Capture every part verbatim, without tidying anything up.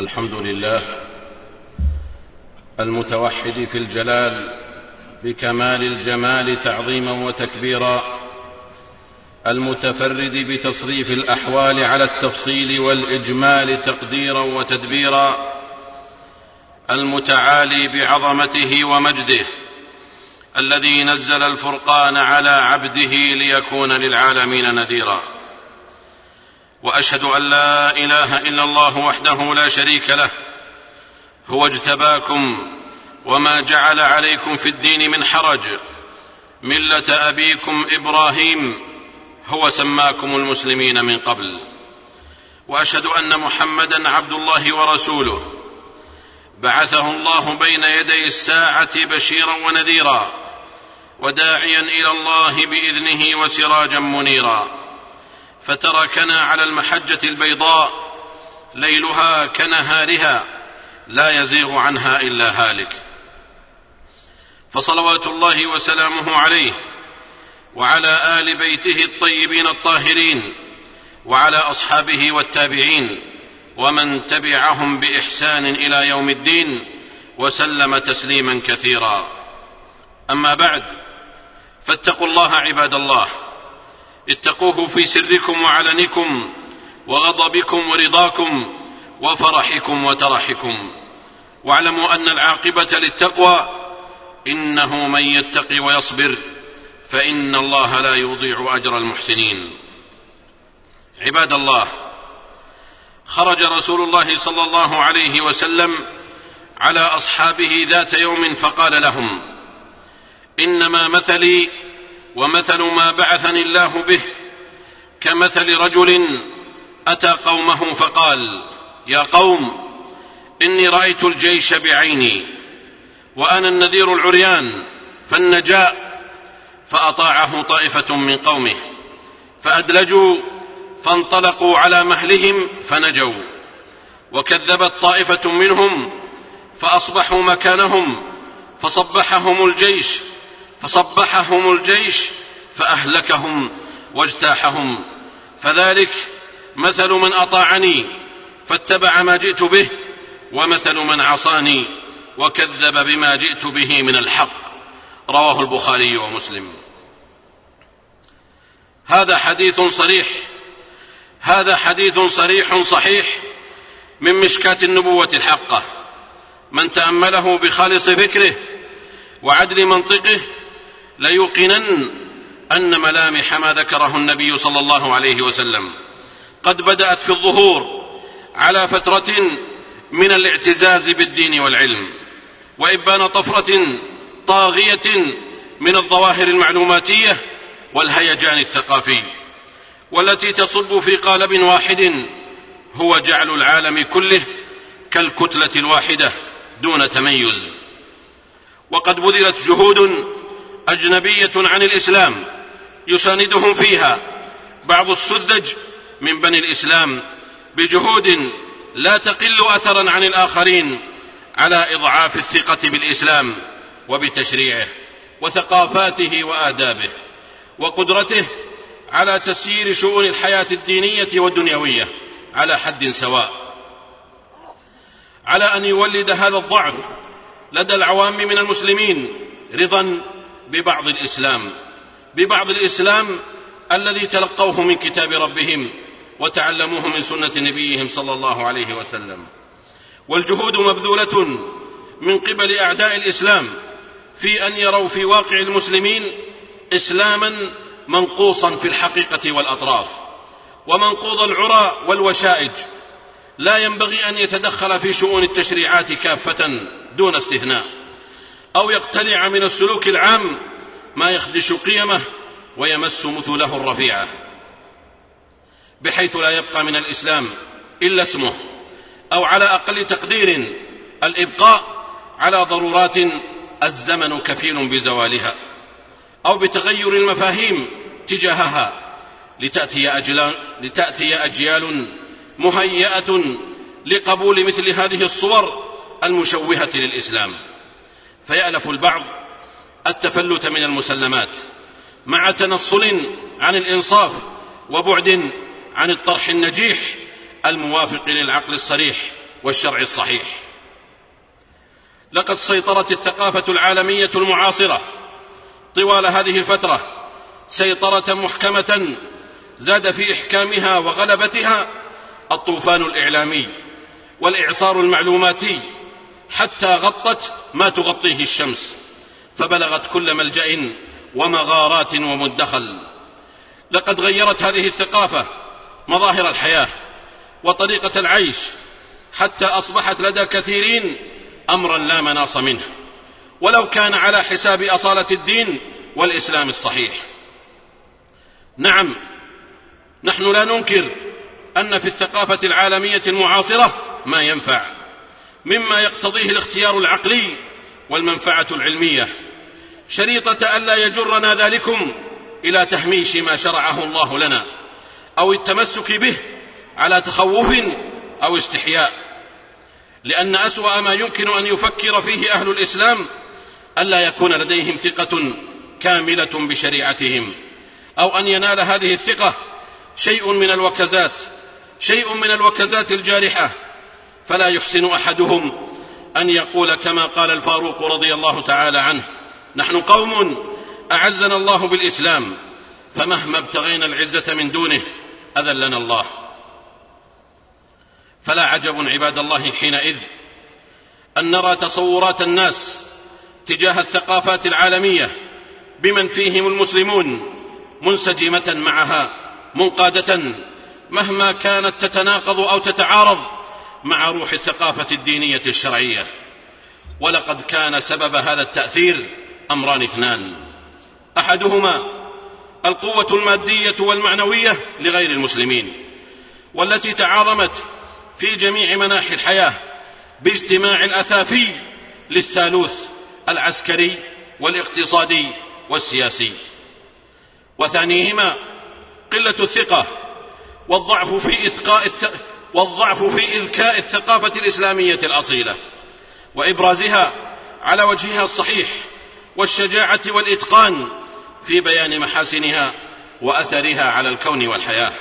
الحمد لله المتوحد في الجلال بكمال الجمال تعظيما وتكبيرا، المتفرد بتصريف الأحوال على التفصيل والإجمال تقديرا وتدبيرا، المتعالي بعظمته ومجده، الذي نزل الفرقان على عبده ليكون للعالمين نذيرا. وأشهد أن لا إله إلا الله وحده لا شريك له، هو اجتباكم وما جعل عليكم في الدين من حرج، ملة أبيكم إبراهيم، هو سماكم المسلمين من قبل. وأشهد أن محمدًا عبد الله ورسوله، بعثه الله بين يدي الساعة بشيرا ونذيرا، وداعيا إلى الله بإذنه وسراجا منيرا، فتركنا على المحجة البيضاء ليلها كنهارها لا يزيغ عنها إلا هالك. فصلوات الله وسلامه عليه وعلى آل بيته الطيبين الطاهرين، وعلى أصحابه والتابعين ومن تبعهم بإحسان إلى يوم الدين، وسلم تسليما كثيرا. أما بعد، فاتقوا الله عباد الله، اتقوه في سركم وعلنكم، وغضبكم ورضاكم، وفرحكم وترحكم، واعلموا أن العاقبة للتقوى، إنه من يتقي ويصبر فإن الله لا يضيع أجر المحسنين. عباد الله، خرج رسول الله صلى الله عليه وسلم على أصحابه ذات يوم فقال لهم: إنما مثلي ومثل ما بعثني الله به كمثل رجل أتى قومه فقال: يا قوم، إني رأيت الجيش بعيني وأنا النذير العريان فالنجاء. فأطاعه طائفة من قومه فأدلجوا فانطلقوا على مهلهم فنجوا، وكذبت طائفة منهم فأصبحوا مكانهم فصبحهم الجيش فصبحهم الجيش فأهلكهم واجتاحهم. فذلك مثل من أطاعني فاتبع ما جئت به، ومثل من عصاني وكذب بما جئت به من الحق. رواه البخاري ومسلم. هذا حديث صريح هذا حديث صريح صحيح من مشكاة النبوة الحقة، من تأمله بخالص فكره وعدل منطقه ليوقنن أن ملامح ما ذكره النبي صلى الله عليه وسلم قد بدأت في الظهور على فترة من الاعتزاز بالدين والعلم، وإبان طفرة طاغية من الظواهر المعلوماتية والهيجان الثقافي، والتي تصب في قالب واحد هو جعل العالم كله كالكتلة الواحدة دون تميز. وقد بذلت جهود أجنبية عن الإسلام يساندهم فيها بعض السذج من بني الإسلام بجهود لا تقل أثرا عن الآخرين على إضعاف الثقة بالإسلام وبتشريعه وثقافاته وآدابه وقدرته على تسيير شؤون الحياة الدينية والدنيوية على حد سواء، على أن يولد هذا الضعف لدى العوام من المسلمين رضا ببعض الإسلام ببعض الإسلام الذي تلقوه من كتاب ربهم وتعلموه من سنة نبيهم صلى الله عليه وسلم. والجهود مبذولة من قبل أعداء الإسلام في أن يروا في واقع المسلمين إسلاما منقوصا في الحقيقة والأطراف، ومنقوض العرى والوشائج، لا ينبغي أن يتدخل في شؤون التشريعات كافة دون استثناء، أو يقتلع من السلوك العام ما يخدش قيمه ويمس مثله الرفيعة، بحيث لا يبقى من الإسلام إلا اسمه، أو على أقل تقدير الإبقاء على ضرورات الزمن كفيل بزوالها، أو بتغير المفاهيم تجاهها لتأتي أجيال, لتأتي أجيال مهيئة لقبول مثل هذه الصور المشوهة للإسلام، فيألف البعض التفلت من المسلمات مع تنصل عن الإنصاف وبعد عن الطرح النجيح الموافق للعقل الصريح والشرع الصحيح. لقد سيطرت الثقافة العالمية المعاصرة طوال هذه الفترة سيطرة محكمة زاد في إحكامها وغلبتها الطوفان الإعلامي والإعصار المعلوماتي، حتى غطت ما تغطيه الشمس، فبلغت كل ملجأ ومغارات ومدخل. لقد غيرت هذه الثقافة مظاهر الحياة وطريقة العيش، حتى أصبحت لدى كثيرين أمرا لا مناص منه، ولو كان على حساب أصالة الدين والإسلام الصحيح. نعم، نحن لا ننكر أن في الثقافة العالمية المعاصرة ما ينفع، مما يقتضيه الاختيار العقلي والمنفعة العلمية، شريطة ألا يجرنا ذلكم إلى تهميش ما شرعه الله لنا أو التمسك به على تخوف أو استحياء، لأن أسوأ ما يمكن أن يفكر فيه أهل الإسلام ألا يكون لديهم ثقة كاملة بشريعتهم، أو أن ينال هذه الثقة شيء من الوكزات شيء من الوكزات الجارحة، فلا يحسن أحدهم أن يقول كما قال الفاروق رضي الله تعالى عنه: نحن قوم أعزنا الله بالإسلام، فمهما ابتغينا العزة من دونه أذلنا الله. فلا عجب عباد الله حينئذ أن نرى تصورات الناس تجاه الثقافات العالمية بمن فيهم المسلمون منسجمة معها منقادة، مهما كانت تتناقض أو تتعارض مع روح الثقافة الدينية الشرعية. ولقد كان سبب هذا التأثير أمران اثنان: أحدهما القوة المادية والمعنوية لغير المسلمين، والتي تعاظمت في جميع مناحي الحياة باجتماع الأثافي للثالوث العسكري والاقتصادي والسياسي. وثانيهما قلة الثقة والضعف في إذكاء الث... والضعف في إذكاء الثقافة الإسلامية الأصيلة وإبرازها على وجهها الصحيح، والشجاعة والإتقان في بيان محاسنها وأثرها على الكون والحياة.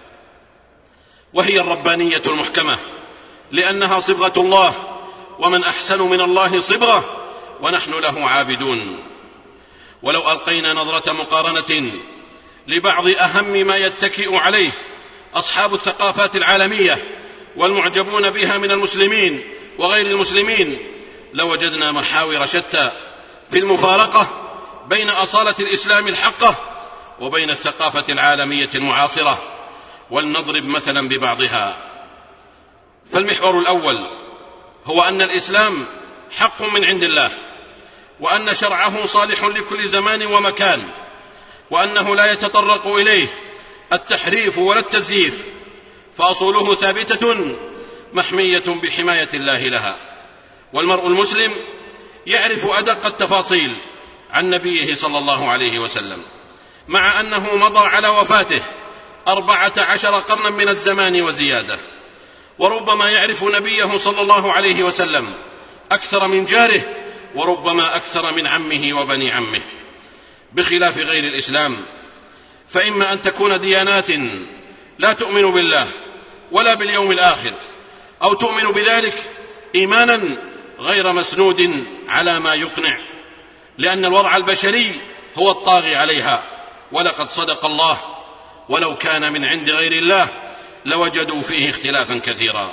وهي الربانية المحكمة، لأنها صبغة الله، ومن أحسن من الله صبغة، ونحن له عابدون. ولو ألقينا نظرة مقارنة لبعض أهم ما يتكئ عليه أصحاب الثقافات العالمية والمعجبون بها من المسلمين وغير المسلمين، لوجدنا محاور شتى في المفارقة بين أصالة الإسلام الحقة وبين الثقافة العالمية المعاصرة. ولنضرب مثلا ببعضها. فالمحور الأول هو أن الإسلام حق من عند الله، وأن شرعه صالح لكل زمان ومكان، وأنه لا يتطرق إليه التحريف ولا التزييف، فأصوله ثابتة محمية بحماية الله لها. والمرء المسلم يعرف أدق التفاصيل عن نبيه صلى الله عليه وسلم، مع أنه مضى على وفاته أربعة عشر قرنا من الزمان وزيادة، وربما يعرف نبيه صلى الله عليه وسلم أكثر من جاره، وربما أكثر من عمه وبني عمه، بخلاف غير الإسلام. فإما أن تكون ديانات لا تؤمن بالله ولا باليوم الآخر، أو تؤمن بذلك إيمانا غير مسنود على ما يقنع، لأن الوضع البشري هو الطاغي عليها. ولقد صدق الله: ولو كان من عند غير الله لوجدوا فيه اختلافا كثيرا.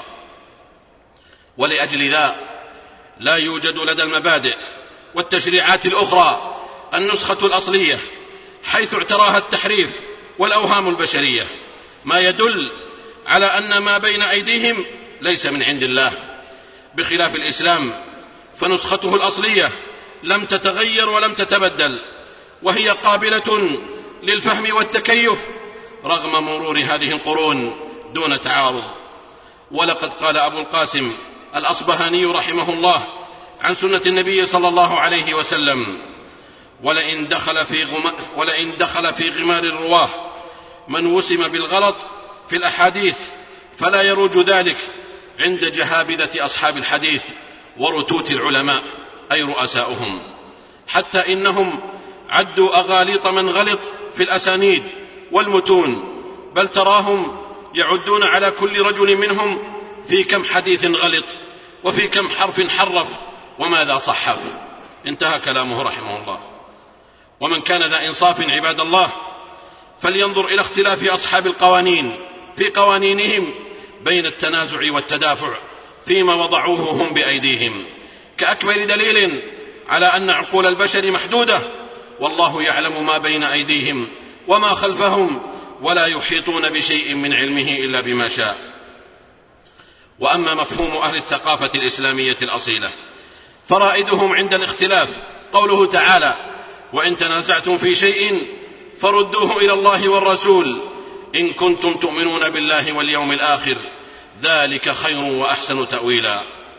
ولأجل ذا لا يوجد لدى المبادئ والتشريعات الأخرى النسخة الأصلية، حيث اعتراها التحريف والأوهام البشرية، ما يدل على أن ما بين أيديهم ليس من عند الله، بخلاف الإسلام فنسخته الأصلية لم تتغير ولم تتبدل، وهي قابلة للفهم والتكيف رغم مرور هذه القرون دون تعارض. ولقد قال أبو القاسم الأصبهاني رحمه الله عن سنة النبي صلى الله عليه وسلم: ولئن دخل في, غم... ولئن دخل في غمار الرواه من وسم بالغلط في الأحاديث فلا يروج ذلك عند جهابذة أصحاب الحديث ورتوت العلماء، أي رؤساؤهم، حتى إنهم عدوا أغاليط من غلط في الأسانيد والمتون، بل تراهم يعدون على كل رجل منهم في كم حديث غلط، وفي كم حرف حرف، وماذا صحف. انتهى كلامه رحمه الله. ومن كان ذا إنصاف عباد الله فلينظر إلى اختلاف أصحاب القوانين في قوانينهم بين التنازع والتدافع فيما وضعوه هم بأيديهم، كأكبر دليل على أن عقول البشر محدودة، والله يعلم ما بين أيديهم وما خلفهم، ولا يحيطون بشيء من علمه إلا بما شاء. وأما مفهوم أهل الثقافة الإسلامية الأصيلة فرائدهم عند الاختلاف قوله تعالى: وإن تنازعتم في شيء فردوه إلى الله والرسول إن كنتم تؤمنون بالله واليوم الآخر ذلك خير وأحسن تأويلا.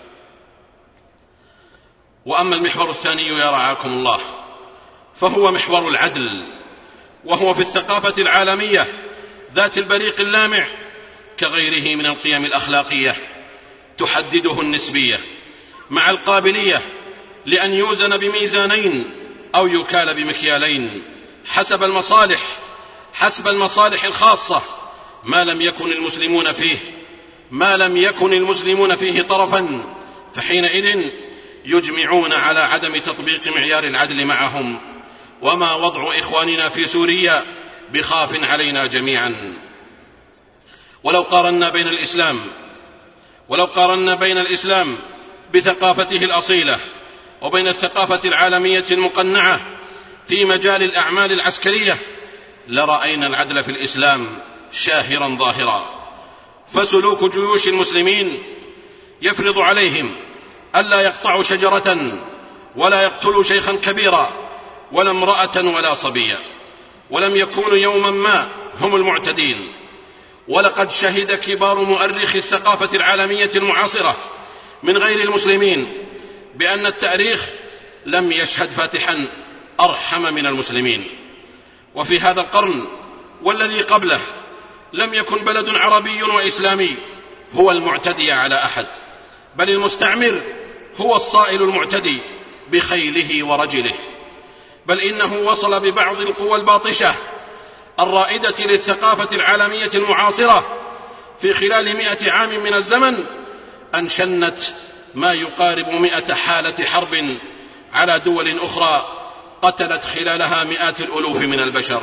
وأما المحور الثاني يا رعاكم الله فهو محور العدل، وهو في الثقافة العالمية ذات البريق اللامع كغيره من القيم الأخلاقية تحدده النسبية مع القابلية لأن يوزن بميزانين أو يكال بمكيالين حسب المصالح حسب المصالح الخاصة، ما لم يكن المسلمون فيه ما لم يكن المسلمون فيه طرفا، فحينئذ يجمعون على عدم تطبيق معيار العدل معهم. وما وضع إخواننا في سوريا بخاف علينا جميعا. ولو قارنا بين الإسلام ولو قارنا بين الإسلام بثقافته الأصيلة وبين الثقافة العالمية المقنعة في مجال الأعمال العسكرية لرأينا العدل في الإسلام شاهرا ظاهرا. فسلوك جيوش المسلمين يفرض عليهم ألا يقطعوا شجرة ولا يقتلوا شيخا كبيرا ولا امرأة ولا صبيا، ولم يكونوا يوما ما هم المعتدين. ولقد شهد كبار مؤرخي الثقافة العالمية المعاصرة من غير المسلمين بأن التاريخ لم يشهد فاتحا أرحم من المسلمين. وفي هذا القرن والذي قبله لم يكن بلد عربي وإسلامي هو المعتدي على أحد، بل المستعمر هو الصائل المعتدي بخيله ورجله. بل إنه وصل ببعض القوى الباطشة الرائدة للثقافة العالمية المعاصرة في خلال مئة عام من الزمن أن شنت ما يقارب مئة حالة حرب على دول أخرى قتلت خلالها مئات الألوف من البشر.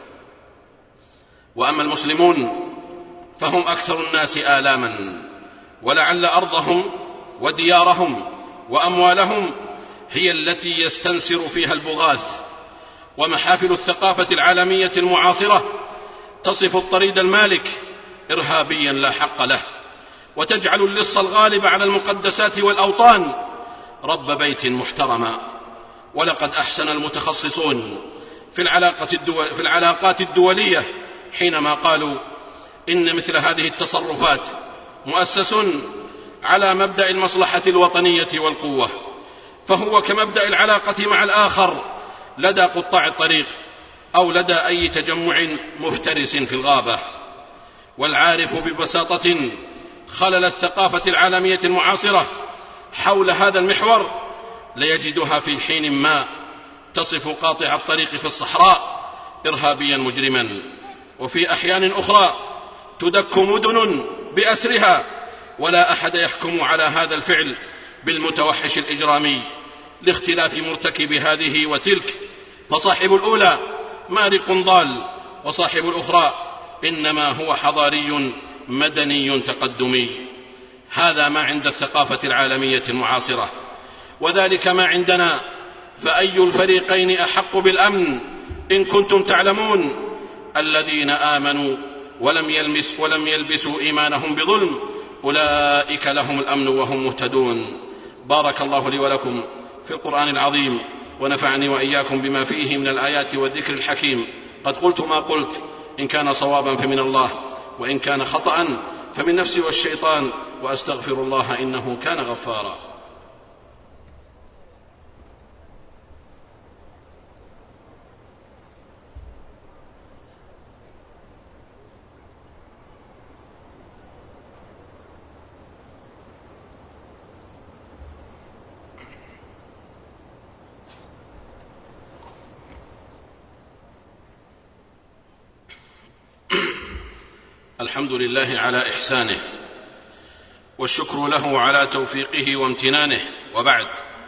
وأما المسلمون فهم أكثر الناس آلاما، ولعل أرضهم وديارهم وأموالهم هي التي يستنسر فيها البغاث. ومحافل الثقافة العالمية المعاصرة تصف الطريد المالك إرهابيا لا حق له، وتجعل اللص الغالب على المقدسات والأوطان رب بيت محترما. ولقد أحسن المتخصصون في العلاقة الدول في العلاقات الدولية حينما قالوا إن مثل هذه التصرفات مؤسس على مبدأ المصلحة الوطنية والقوة، فهو كمبدأ العلاقة مع الآخر لدى قطاع الطريق أو لدى أي تجمع مفترس في الغابة. والعارف ببساطة خلل الثقافة العالمية المعاصرة حول هذا المحور ليجدها في حين ما تصف قاطع الطريق في الصحراء إرهابيا مجرما، وفي أحيان أخرى تدك مدن بأسرها ولا أحد يحكم على هذا الفعل بالمتوحش الإجرامي لاختلاف مرتكب هذه وتلك، فصاحب الأولى مارق ضال وصاحب الأخرى إنما هو حضاري مدني تقدمي. هذا ما عند الثقافة العالمية المعاصرة، وذلك ما عندنا. فأي الفريقين أحق بالأمن إن كنتم تعلمون؟ الذين آمنوا ولم يلمس ولم يلبسوا إيمانهم بظلم أولئك لهم الأمن وهم مهتدون. بارك الله لي ولكم في القرآن العظيم، ونفعني وإياكم بما فيه من الآيات والذكر الحكيم. قد قلت ما قلت، إن كان صوابا فمن الله، وإن كان خطأ فمن نفسي والشيطان، وأستغفر الله إنه كان غفارا. الحمد لله على إحسانه، والشكر له على توفيقه وامتنانه. وبعد،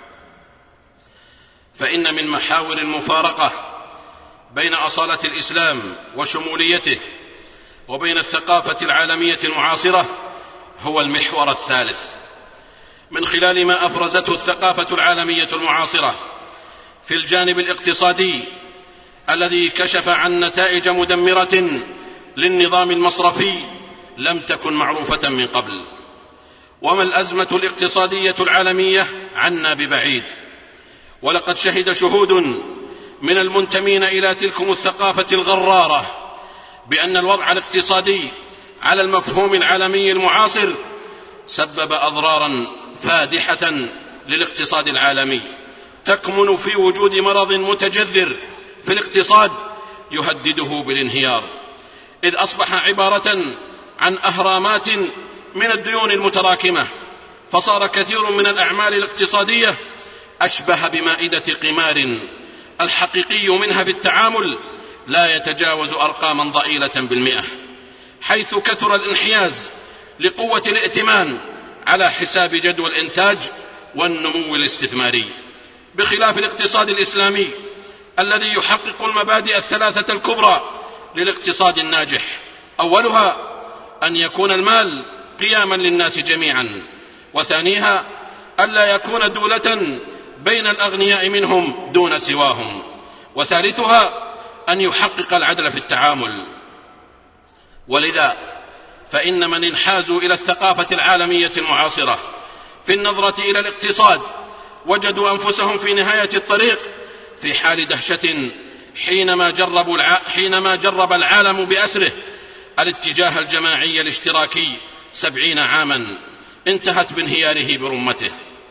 فإن من محاور المفارقة بين أصالة الإسلام وشموليته وبين الثقافة العالمية المعاصرة هو المحور الثالث، من خلال ما أفرزته الثقافة العالمية المعاصرة في الجانب الاقتصادي الذي كشف عن نتائج مدمرة للنظام المصرفي لم تكن معروفة من قبل. وما الأزمة الاقتصادية العالمية عنا ببعيد، ولقد شهد شهود من المنتمين إلى تلكم الثقافة الغرارة بأن الوضع الاقتصادي على المفهوم العالمي المعاصر سبب أضرارا فادحة للاقتصاد العالمي، تكمن في وجود مرض متجذر في الاقتصاد يهدده بالانهيار، إذ أصبح عبارة عن أهرامات من الديون المتراكمة، فصار كثير من الأعمال الاقتصادية أشبه بمائدة قمار، الحقيقي منها في التعامل لا يتجاوز أرقاما ضئيلة بالمئة، حيث كثر الانحياز لقوة الائتمان على حساب جدوى الإنتاج والنمو الاستثماري، بخلاف الاقتصاد الإسلامي الذي يحقق المبادئ الثلاثة الكبرى للاقتصاد الناجح. أولها أن يكون المال قياما للناس جميعا، وثانيها ألا يكون دولة بين الأغنياء منهم دون سواهم، وثالثها أن يحقق العدل في التعامل. ولذا فإن من انحازوا إلى الثقافة العالمية المعاصرة في النظرة إلى الاقتصاد وجدوا أنفسهم في نهاية الطريق في حال دهشة حينما جرب, الع... حينما جرب العالم بأسره الاتجاه الجماعي الاشتراكي سبعين عاما انتهت بانهياره برمته.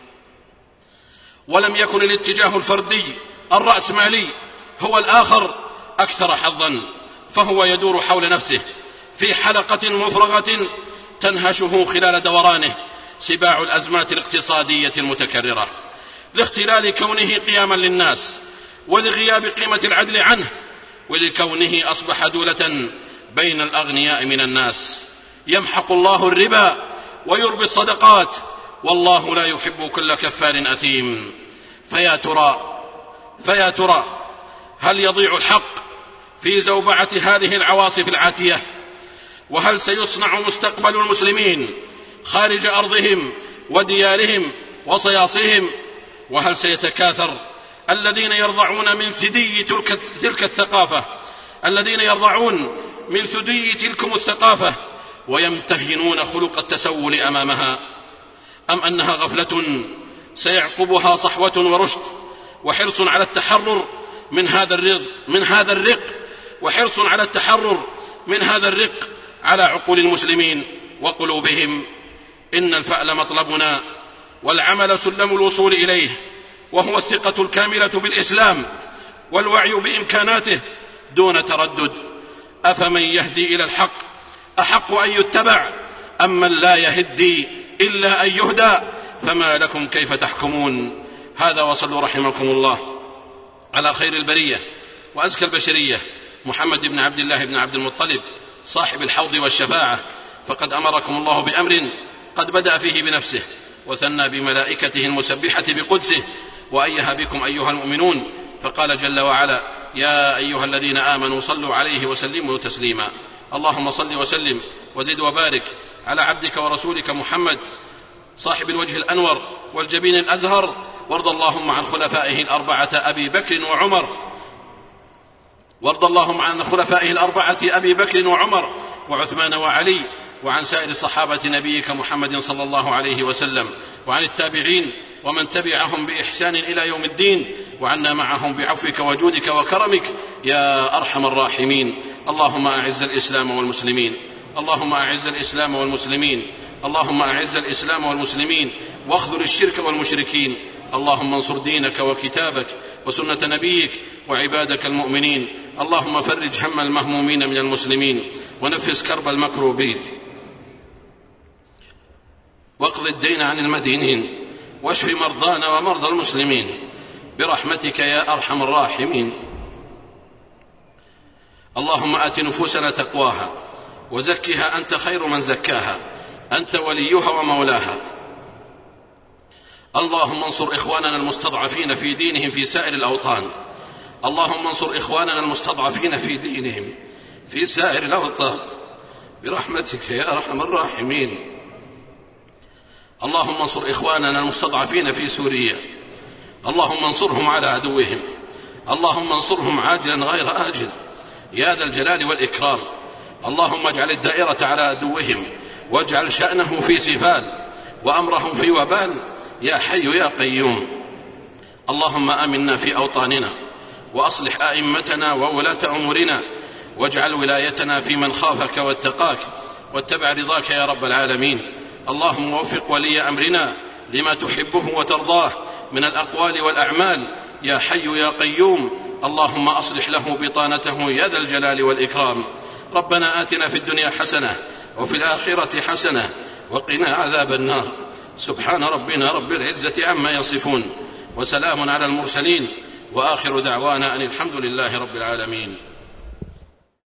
ولم يكن الاتجاه الفردي الرأسمالي هو الآخر أكثر حظا، فهو يدور حول نفسه في حلقة مفرغة تنهشه خلال دورانه سباع الأزمات الاقتصادية المتكررة، لاختلال كونه قياما للناس ولغياب قيمة العدل عنه، ولكونه أصبح دولة بين الأغنياء من الناس. يمحق الله الربا ويربي الصدقات، والله لا يحب كل كفار أثيم. فيا ترى فيا ترى هل يضيع الحق في زوبعة هذه العواصف العاتية؟ وهل سيصنع مستقبل المسلمين خارج أرضهم وديارهم وصياصهم؟ وهل سيتكاثر الذين يرضعون من ثدي تلك, تلك الثقافة الذين يرضعون من ثدي تلكم الثقافة ويمتهنون خلق التسول أمامها، أم أنها غفلة سيعقبها صحوة ورشد وحرص على التحرر من هذا الرق من هذا الرق وحرص على التحرر من هذا الرق على عقول المسلمين وقلوبهم؟ إن الفأل مطلبنا والعمل سلم الوصول إليه، وهو الثقة الكاملة بالإسلام والوعي بإمكاناته دون تردد. أفمن يهدي إلى الحق أحق أن يتبع أم من لا يهدي إلا أن يهدى؟ فما لكم كيف تحكمون؟ هذا، وصلوا رحمكم الله على خير البرية وأزكى البشرية محمد بن عبد الله بن عبد المطلب صاحب الحوض والشفاعة، فقد أمركم الله بأمر قد بدأ فيه بنفسه وثنى بملائكته المسبحة بقدسه وأيها بكم أيها المؤمنون، فقال جل وعلا: يا أيها الذين آمنوا صلوا عليه وسلموا تسليما. اللهم صل وسلم وزد وبارك على عبدك ورسولك محمد صاحب الوجه الأنور والجبين الأزهر، وارض اللهم عن خلفائه الأربعة أبي بكر وعمر وارض اللهم عن خلفائه الأربعة أبي بكر وعمر وعثمان وعلي، وعن سائر صحابة نبيك محمد صلى الله عليه وسلم، وعن التابعين ومن تبعهم بإحسان إلى يوم الدين، وعنا معهم بعفوك وجودك وكرمك يا أرحم الراحمين. اللهم أعز الإسلام والمسلمين اللهم أعز الإسلام والمسلمين اللهم أعز الإسلام والمسلمين واخذل الشرك والمشركين. اللهم انصر دينك وكتابك وسنة نبيك وعبادك المؤمنين. اللهم فرج هم المهمومين من المسلمين ونفس كرب المكروبين واقض الدين عن المدينين واشف مرضانا ومرضى المسلمين برحمتك يا أرحم الراحمين. اللهم آت نفوسنا تقواها وزكها أنت خير من زكاها أنت وليها ومولاها. اللهم انصر إخواننا المستضعفين في دينهم في سائر الأوطان. اللهم انصر إخواننا المستضعفين في دينهم في سائر الأوطان برحمتك يا أرحم الراحمين. اللهم انصر إخواننا المستضعفين في سوريا. اللهم انصرهم على عدوهم. اللهم انصرهم عاجلا غير آجل يا ذا الجلال والإكرام. اللهم اجعل الدائرة على عدوهم واجعل شأنه في سفال وأمره في وبال يا حي يا قيوم. اللهم آمنا في أوطاننا وأصلح أئمتنا وولاة أمورنا واجعل ولايتنا في من خافك واتقاك واتبع رضاك يا رب العالمين. اللهم وفق ولي أمرنا لما تحبه وترضاه من الأقوال والأعمال يا حي يا قيوم. اللهم أصلح له بطانته يا ذا الجلال والإكرام. ربنا آتنا في الدنيا حسنة وفي الآخرة حسنة وقنا عذاب النار. سبحان ربنا رب العزة عما يصفون وسلام على المرسلين وآخر دعوانا أن الحمد لله رب العالمين.